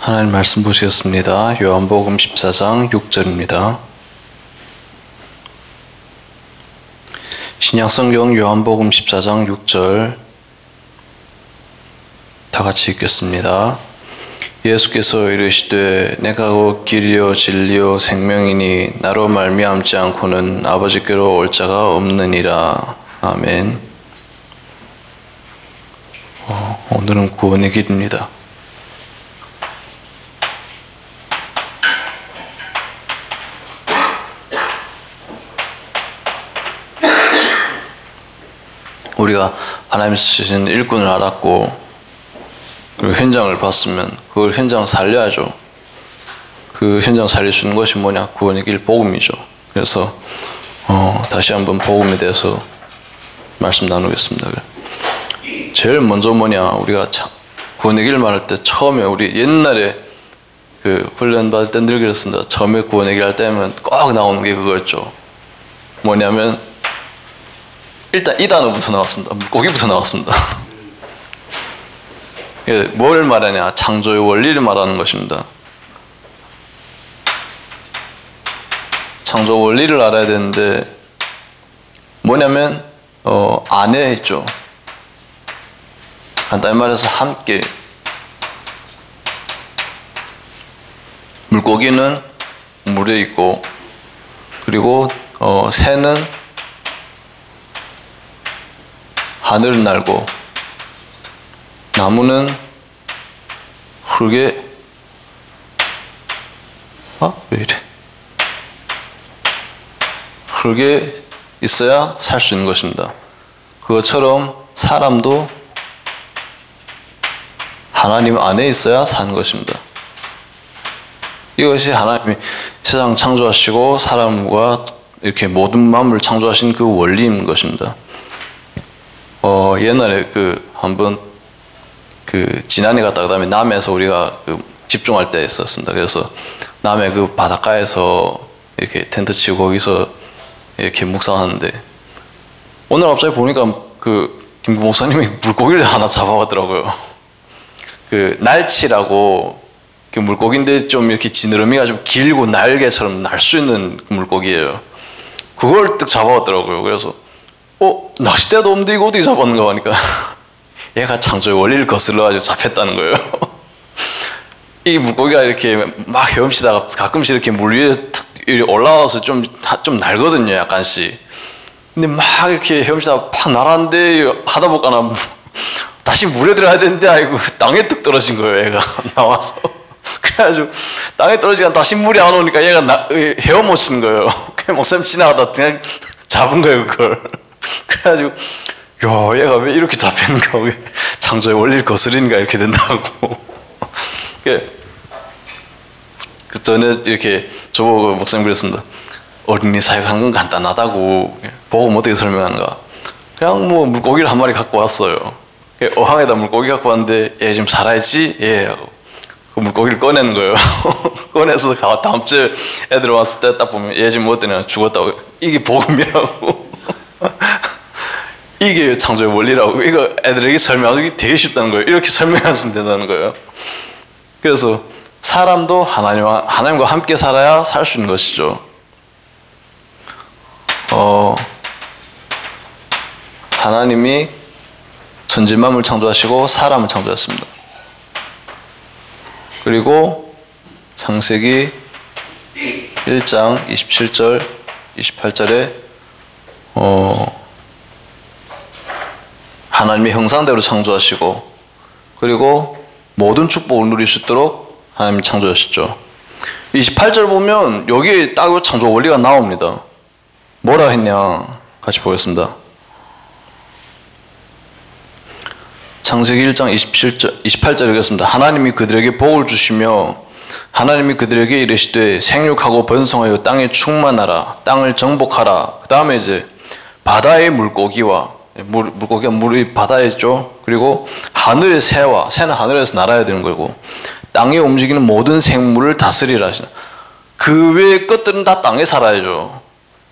하나님 말씀 보시겠습니다. 요한복음 14장 6절입니다. 신약성경 요한복음 14장 6절 다 같이 읽겠습니다. 예수께서 이르시되 내가 곧 길이요 진리요 생명이니 나로 말미암지 않고는 아버지께로 올 자가 없느니라. 아멘. 오늘은 구원의 길입니다. 우리가 하나님 쓰신 일꾼을 알았고 그리고 현장을 봤으면 그걸 현장을 살려야죠. 그 현장을 살릴 수 있는 것이 뭐냐? 구원의 길 복음이죠. 그래서 다시 한번 복음에 대해서 말씀 나누겠습니다. 제일 먼저 뭐냐? 우리가 구원의 길 말할 때 처음에 우리 옛날에 그 훈련 받을 때 늘 그랬습니다. 처음에 구원의 길 할 때면 꼭 나오는 게 그거였죠. 뭐냐면 일단 이 단어부터 나왔습니다. 물고기부터 나왔습니다. 뭘 말하냐? 창조의 원리를 말하는 것입니다. 창조 원리를 알아야 되는데 뭐냐면 안에 있죠. 간단히 말해서 함께. 물고기는 물에 있고 그리고 새는 하늘을 날고 나무는 흙에 왜 이래? 흙에 있어야 살 수 있는 것입니다. 그것처럼 사람도 하나님 안에 있어야 사는 것입니다. 이것이 하나님이 세상 창조하시고 사람과 이렇게 모든 만물을 창조하신 그 원리인 것입니다. 옛날에 한번 진안에 갔다 그다음에 남해에서 우리가 집중할 때 있었습니다. 그래서 남해 그 바닷가에서 이렇게 텐트 치고 거기서 이렇게 묵상하는데 오늘 갑자기 보니까 김 목사님이 물고기를 하나 잡아왔더라고요. 날치라고 물고기인데 좀 이렇게 지느러미가 좀 길고 날개처럼 날 수 있는 물고기예요. 그걸 딱 잡아왔더라고요. 그래서 낚싯대도 없는데 이거 어떻게 잡았는가 하니까 얘가 창조의 원리를 거슬러가지고 잡혔다는 거예요. 이 물고기가 이렇게 막 헤엄치다가 가끔씩 이렇게 물 위에 올라와서 좀 날거든요, 약간씩. 근데 막 이렇게 헤엄치다가 팍 날았는데 하다 보니까 다시 물에 들어가야 되는데 아이고 땅에 뚝 떨어진 거예요, 얘가 나와서. 그래가지고 땅에 떨어지니까 다시 물이 안 오니까 얘가 헤엄 못 치는 거예요. 그냥 목사님 지나가다 그냥 잡은 거예요, 그걸. 그래가지고 얘가 왜 이렇게 잡혔는가, 왜 창조의 원리를 거스르니까 이렇게 된다고. 그 전에 이렇게 저보고 목사님 그랬습니다. 어린이 사역하는 건 간단하다고. 복음 어떻게 설명하는가? 그냥 물고기를 한 마리 갖고 왔어요. 어항에다 물고기 갖고 왔는데 얘 지금 살아있지? 예. 하고 그 물고기를 꺼내는 거예요. 꺼내서 다음 주에 애들 왔을 때 딱 보면 얘 지금 어떠냐? 죽었다고. 이게 복음이라고. 이게 창조의 원리라고. 이거 애들에게 설명하기 되게 쉽다는 거예요. 이렇게 설명하시면 된다는 거예요. 그래서 사람도 하나님과 함께 살아야 살 수 있는 것이죠. 하나님이 천지만물 창조하시고 사람을 창조했습니다. 그리고 창세기 1장 27절, 28절에 하나님의 형상대로 창조하시고 그리고 모든 축복을 누릴 수 있도록 하나님이 창조하셨죠. 28절 보면 여기에 딱 창조 원리가 나옵니다. 뭐라 했냐? 같이 보겠습니다. 창세기 1장 28절 읽겠습니다. 하나님이 그들에게 복을 주시며 하나님이 그들에게 이르시되 생육하고 번성하여 땅에 충만하라. 땅을 정복하라. 그 다음에 이제 바다의 물고기와 물고기가 물이 바다에 있죠. 그리고 하늘의 새와 새는 하늘에서 날아야 되는 거고 땅에 움직이는 모든 생물을 다스리라 하시나. 그 외의 것들은 다 땅에 살아야죠.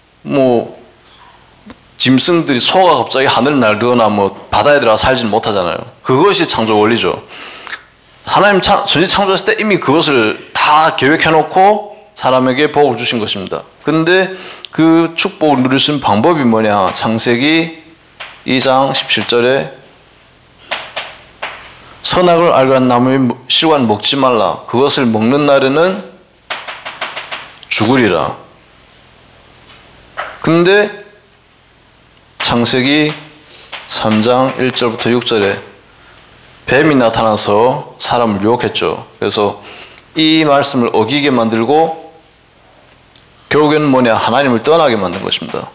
짐승들이 소가 갑자기 하늘을 날거나 바다에 들어가 살지는 못하잖아요. 그것이 창조 원리죠. 하나님 전지 창조했을 때 이미 그것을 다 계획해놓고 사람에게 복을 주신 것입니다. 근데 그 축복을 누릴 수 있는 방법이 뭐냐? 창세기 2장 17절에 선악을 알고 한 나무의 실과는 먹지 말라. 그것을 먹는 날에는 죽으리라. 근데 창세기 3장 1절부터 6절에 뱀이 나타나서 사람을 유혹했죠. 그래서 이 말씀을 어기게 만들고 결국에는 뭐냐? 하나님을 떠나게 만든 것입니다.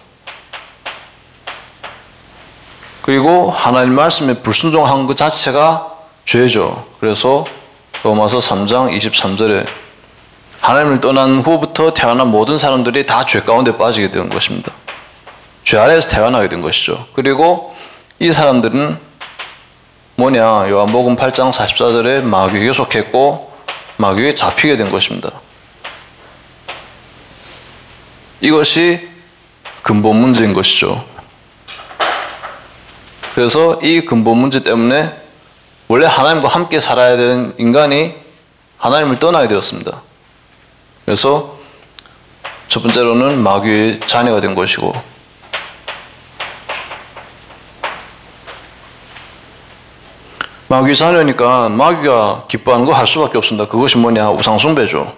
그리고 하나님 말씀에 불순종한 것 자체가 죄죠. 그래서 로마서 3장 23절에 하나님을 떠난 후부터 태어난 모든 사람들이 다 죄 가운데 빠지게 된 것입니다. 죄 아래에서 태어나게 된 것이죠. 그리고 이 사람들은 뭐냐? 요한복음 8장 44절에 마귀에게 속했고 마귀에게 잡히게 된 것입니다. 이것이 근본 문제인 것이죠. 그래서 이 근본 문제 때문에 원래 하나님과 함께 살아야 되는 인간이 하나님을 떠나게 되었습니다. 그래서 첫 번째로는 마귀의 자녀가 된 것이고, 마귀의 자녀니까 마귀가 기뻐하는 거 할 수밖에 없습니다. 그것이 뭐냐? 우상숭배죠.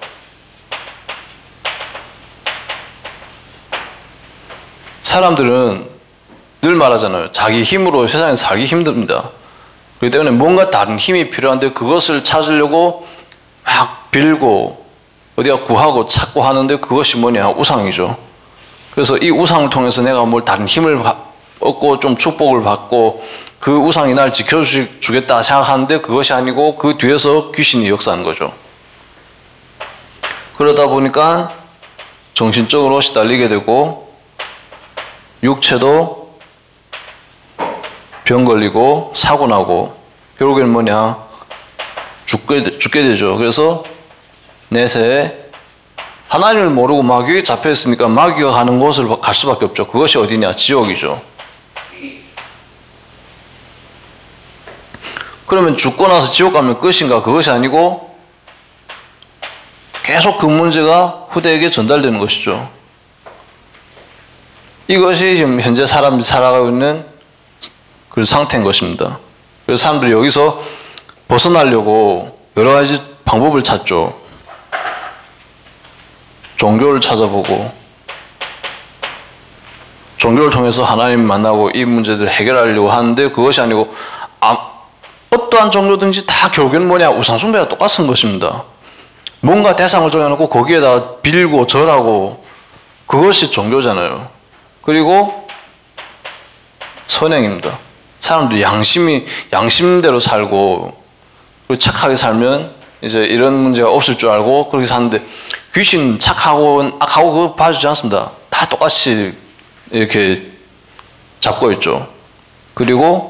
사람들은 늘 말하잖아요. 자기 힘으로 세상에 살기 힘듭니다. 그렇기 때문에 뭔가 다른 힘이 필요한데 그것을 찾으려고 막 빌고 어디가 구하고 찾고 하는데 그것이 뭐냐? 우상이죠. 그래서 이 우상을 통해서 내가 뭘 다른 힘을 얻고 좀 축복을 받고 그 우상이 날 지켜주겠다 생각하는데 그것이 아니고 그 뒤에서 귀신이 역사하는 거죠. 그러다 보니까 정신적으로 시달리게 되고 육체도 병 걸리고 사고 나고 결국에는 뭐냐? 죽게 되죠. 그래서 내세에 하나님을 모르고 마귀에 잡혀 있으니까 마귀가 가는 곳을 갈 수밖에 없죠. 그것이 어디냐? 지옥이죠. 그러면 죽고 나서 지옥 가면 끝인가? 그것이 아니고 계속 그 문제가 후대에게 전달되는 것이죠. 이것이 지금 현재 사람들이 살아가고 있는 그 상태인 것입니다. 그래서 사람들이 여기서 벗어나려고 여러 가지 방법을 찾죠. 종교를 찾아보고 종교를 통해서 하나님 만나고 이 문제들을 해결하려고 하는데 그것이 아니고 어떠한 종교든지 다 결국에는 뭐냐? 우상숭배가 똑같은 것입니다. 뭔가 대상을 정해놓고 거기에다 빌고 절하고 그것이 종교잖아요. 그리고 선행입니다. 사람들이 양심대로 살고 그리고 착하게 살면 이제 이런 문제가 없을 줄 알고 그렇게 사는데 귀신 착하고 악하고 그거 봐주지 않습니다. 다 똑같이 이렇게 잡고 있죠. 그리고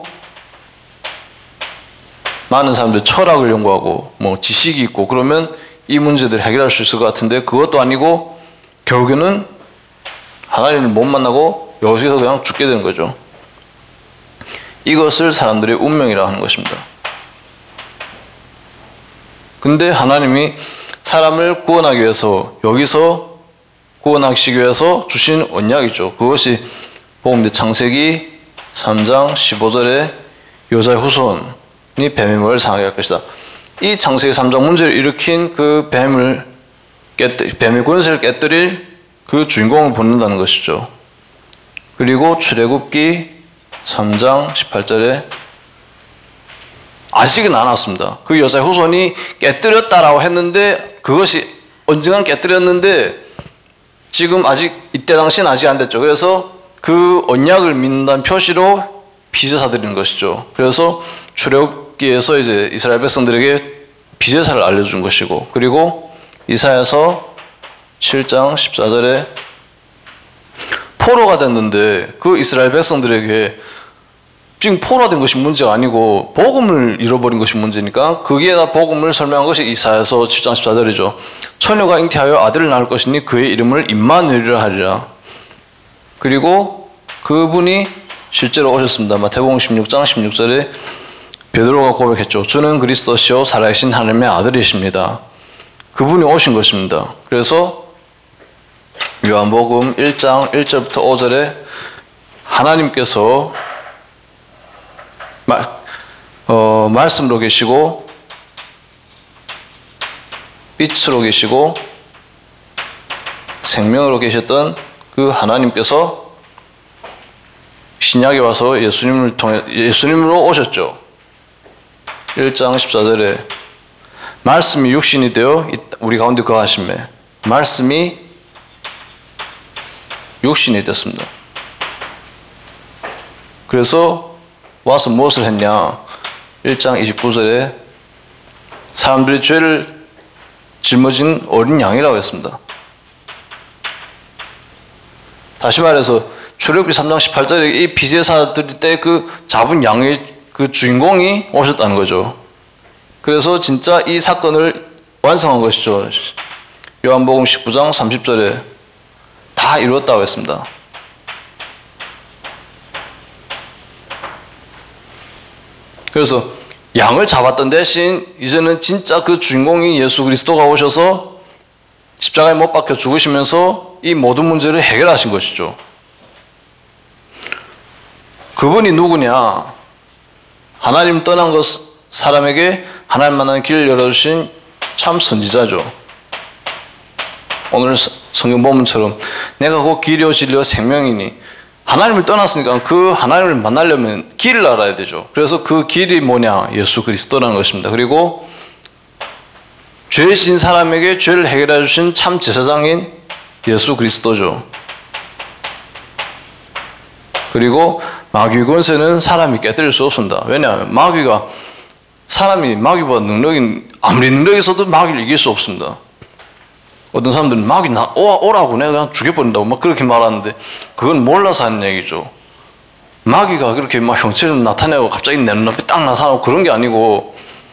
많은 사람들이 철학을 연구하고 뭐 지식이 있고 그러면 이 문제들을 해결할 수 있을 것 같은데 그것도 아니고 결국에는 하나님을 못 만나고 여기서 그냥 죽게 되는 거죠. 이것을 사람들의 운명이라고 하는 것입니다. 근데 하나님이 사람을 구원하기 위해서 여기서 구원하시기 위해서 주신 언약이죠. 그것이 복음의 창세기 3장 15절에 여자의 후손이 뱀의 머리를 상하게 할 것이다. 이 창세기 3장 문제를 일으킨 그 뱀의 권세를 깨뜨릴 그 주인공을 본다는 것이죠. 그리고 출애굽기 3장 18절에 아직은 안 왔습니다. 그 여자의 후손이 깨뜨렸다라고 했는데 그것이 언젠간 깨뜨렸는데 지금 아직 이때 당시는 아직 안 됐죠. 그래서 그 언약을 믿는다는 표시로 비제사 드리는 것이죠. 그래서 출애굽기에서 이제 이스라엘 백성들에게 비제사를 알려준 것이고 그리고 이사야서 7장 14절에 포로가 됐는데 그 이스라엘 백성들에게 지금 포로가 된 것이 문제가 아니고 복음을 잃어버린 것이 문제니까 거기에다 복음을 설명한 것이 이사야서 7장 14절이죠. 처녀가 잉태하여 아들을 낳을 것이니 그의 이름을 임마누엘이라 하리라. 그리고 그분이 실제로 오셨습니다. 마태복음 16장 16절에 베드로가 고백했죠. 주는 그리스도시요 살아계신 하나님의 아들이십니다. 그분이 오신 것입니다. 그래서 요한복음 1장 1절부터 5절에 하나님께서 말씀으로 계시고 빛으로 계시고 생명으로 계셨던 그 하나님께서 신약에 와서 예수님으로 오셨죠. 1장 14절에 말씀이 육신이 되어 우리 가운데 거하심에 말씀이 육신이 됐습니다. 그래서 와서 무엇을 했냐? 1장 29절에 사람들이 죄를 짊어진 어린 양이라고 했습니다. 다시 말해서 출애굽기 3장 18절에 이 피제사 드릴 때 그 잡은 양의 그 주인공이 오셨다는 거죠. 그래서 진짜 이 사건을 완성한 것이죠. 요한복음 19장 30절에 다 이루었다고 했습니다. 그래서 양을 잡았던 대신 이제는 진짜 그 주인공이 예수 그리스도가 오셔서 십자가에 못 박혀 죽으시면서 이 모든 문제를 해결하신 것이죠. 그분이 누구냐? 하나님 떠난 것 사람에게 하나님 만나는 길을 열어주신 참 선지자죠. 오늘 성경 본문처럼 내가 곧 길이요 진리요 생명이니 하나님을 떠났으니까 그 하나님을 만나려면 길을 알아야 되죠. 그래서 그 길이 뭐냐? 예수 그리스도라는 것입니다. 그리고 죄 진 사람에게 죄를 해결해 주신 참 제사장인 예수 그리스도죠. 그리고 마귀 권세는 사람이 깨뜨릴 수 없습니다. 왜냐하면 마귀보다 아무리 능력이 있어도 마귀를 이길 수 없습니다. 어떤 사람들은 마귀 오라고 내가 그냥 죽여버린다고 막 그렇게 말하는데 그건 몰라서 하는 얘기죠. 마귀가 그렇게 막 형체를 나타내고 갑자기 내 눈앞에 딱 나타나고 그런 게 아니고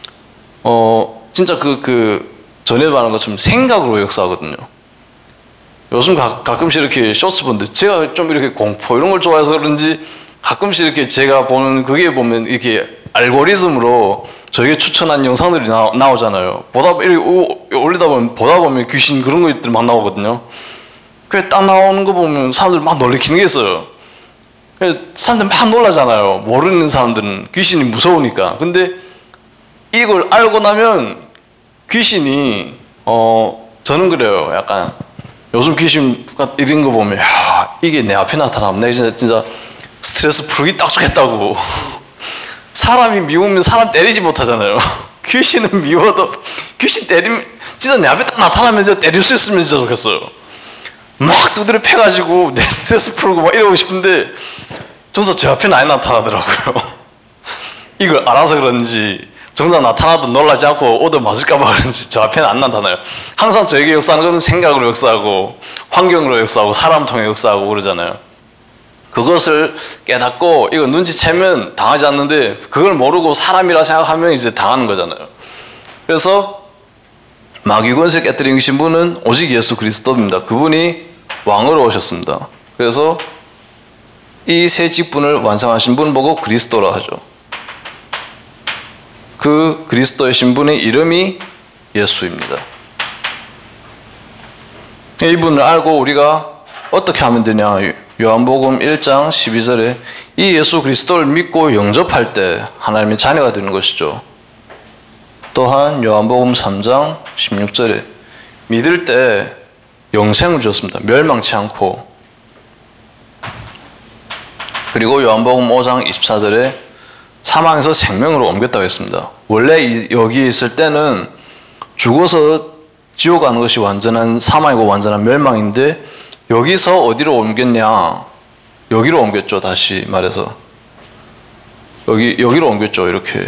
진짜 전에 말한 것처럼 생각으로 역사하거든요. 요즘 가끔씩 이렇게 쇼츠 보는데 제가 좀 이렇게 공포 이런 걸 좋아해서 그런지 가끔씩 이렇게 제가 보는 그게 보면 이렇게 알고리즘으로 저에게 추천한 영상들이 나오잖아요. 올리다 보면 귀신 그런 것들 막 나오거든요. 그래 딱 나오는 거 보면 사람들 막 놀래키는 게 있어요. 사람들 막 놀라잖아요. 모르는 사람들은 귀신이 무서우니까. 근데 이걸 알고 나면 귀신이 저는 그래요. 약간 요즘 귀신 이런 거 보면 야, 이게 내 앞에 나타나면 내가 진짜 스트레스 풀기 딱 좋겠다고. 사람이 미우면 사람 때리지 못하잖아요. 귀신은 미워도 귀신 때리면 진짜 내 앞에 딱 나타나면 때릴 수 있으면 진짜 좋겠어요. 막 두드려 패가지고 내 스트레스 풀고 막 이러고 싶은데 정작 제 앞에는 안 나타나더라고요. 이걸 알아서 그런지 정작 나타나도 놀라지 않고 얻어 맞을까봐 그런지 저 앞에는 안 나타나요. 항상 저에게 역사하는 건 생각으로 역사하고 환경으로 역사하고 사람 통해 역사하고 그러잖아요. 그것을 깨닫고 이거 눈치채면 당하지 않는데 그걸 모르고 사람이라 생각하면 이제 당하는 거잖아요. 그래서 마귀 권세 깨뜨리신 분은 오직 예수 그리스도입니다. 그분이 왕으로 오셨습니다. 그래서 이 세 직분을 완성하신 분 보고 그리스도라 하죠. 그 그리스도의 신분의 이름이 예수입니다. 이분을 알고 우리가 어떻게 하면 되냐? 요한복음 1장 12절에 이 예수 그리스도를 믿고 영접할 때 하나님의 자녀가 되는 것이죠. 또한 요한복음 3장 16절에 믿을 때 영생을 주었습니다. 멸망치 않고. 그리고 요한복음 5장 24절에 사망에서 생명으로 옮겼다고 했습니다. 원래 여기 있을 때는 죽어서 지옥 가는 것이 완전한 사망이고 완전한 멸망인데 여기서 어디로 옮겼냐? 여기로 옮겼죠. 다시 말해서 여기로 옮겼죠. 이렇게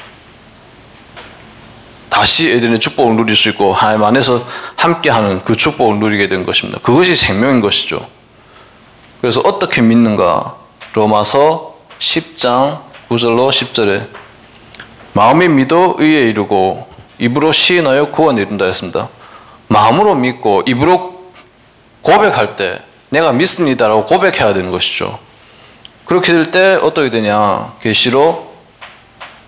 다시 에덴의 축복을 누릴 수 있고 하나님 안에서 함께하는 그 축복을 누리게 된 것입니다. 그것이 생명인 것이죠. 그래서 어떻게 믿는가? 로마서 10장 9절로 10절에 마음이 믿어 의에 이르고 입으로 시인하여 구원에 이른다 했습니다. 마음으로 믿고 입으로 고백할 때 내가 믿습니다라고 고백해야 되는 것이죠. 그렇게 될 때 어떻게 되냐? 계시록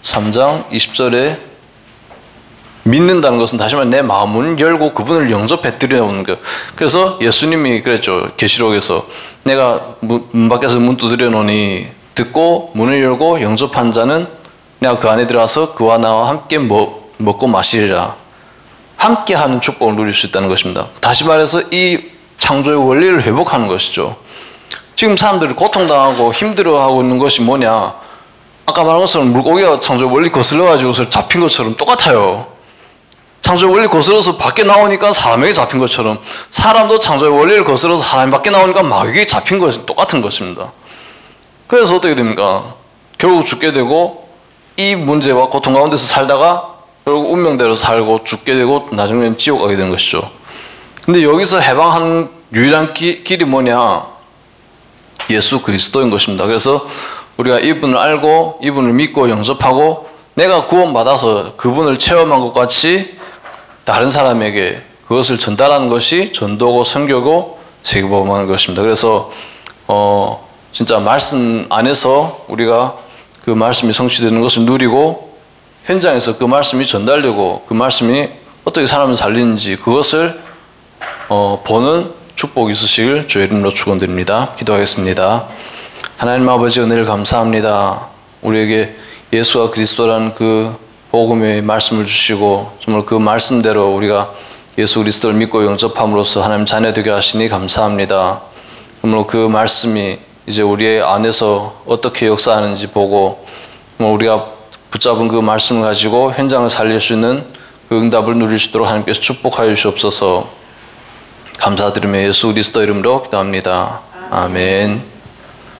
3장 20절에 믿는다는 것은 다시 말해 내 마음을 열고 그분을 영접해 드리는 거. 그래서 예수님이 그랬죠. 계시록에서 내가 문 밖에서 문 두드려 놓으니 듣고 문을 열고 영접한 자는 내가 그 안에 들어가서 그와 나와 함께 먹고 마시리라. 함께하는 축복을 누릴 수 있다는 것입니다. 다시 말해서 이 창조의 원리를 회복하는 것이죠. 지금 사람들이 고통당하고 힘들어하고 있는 것이 뭐냐? 아까 말한 것처럼 물고기가 창조의 원리 거슬러가지고 잡힌 것처럼 똑같아요. 창조의 원리 거슬러서 밖에 나오니까 사람에게 잡힌 것처럼 사람도 창조의 원리를 거슬러서 하나님 밖에 나오니까 마귀에게 잡힌 것이 똑같은 것입니다. 그래서 어떻게 됩니까? 결국 죽게 되고 이 문제와 고통 가운데서 살다가 결국 운명대로 살고 죽게 되고 나중에는 지옥 가게 되는 것이죠. 근데 여기서 해방하는 유일한 길이 뭐냐? 예수 그리스도인 것입니다. 그래서 우리가 이분을 알고 이분을 믿고 영접하고 내가 구원받아서 그분을 체험한 것 같이 다른 사람에게 그것을 전달하는 것이 전도고 선교고 세계복음하는 것입니다. 그래서 진짜 말씀 안에서 우리가 그 말씀이 성취되는 것을 누리고 현장에서 그 말씀이 전달되고 그 말씀이 어떻게 사람을 살리는지 그것을 보는 축복이 있으시길 주의 이름으로 축원드립니다. 기도하겠습니다. 하나님 아버지 은혜를 감사합니다. 우리에게 예수와 그리스도라는 그 복음의 말씀을 주시고 정말 그 말씀대로 우리가 예수 그리스도를 믿고 영접함으로써 하나님 자녀 되게 하시니 감사합니다. 정말 그 말씀이 이제 우리의 안에서 어떻게 역사하는지 보고 우리가 붙잡은 그 말씀을 가지고 현장을 살릴 수 있는 그 응답을 누릴 수 있도록 하나님께서 축복하여 주시옵소서. 감사드리며 예수 그리스도 이름으로 기도합니다. 아멘.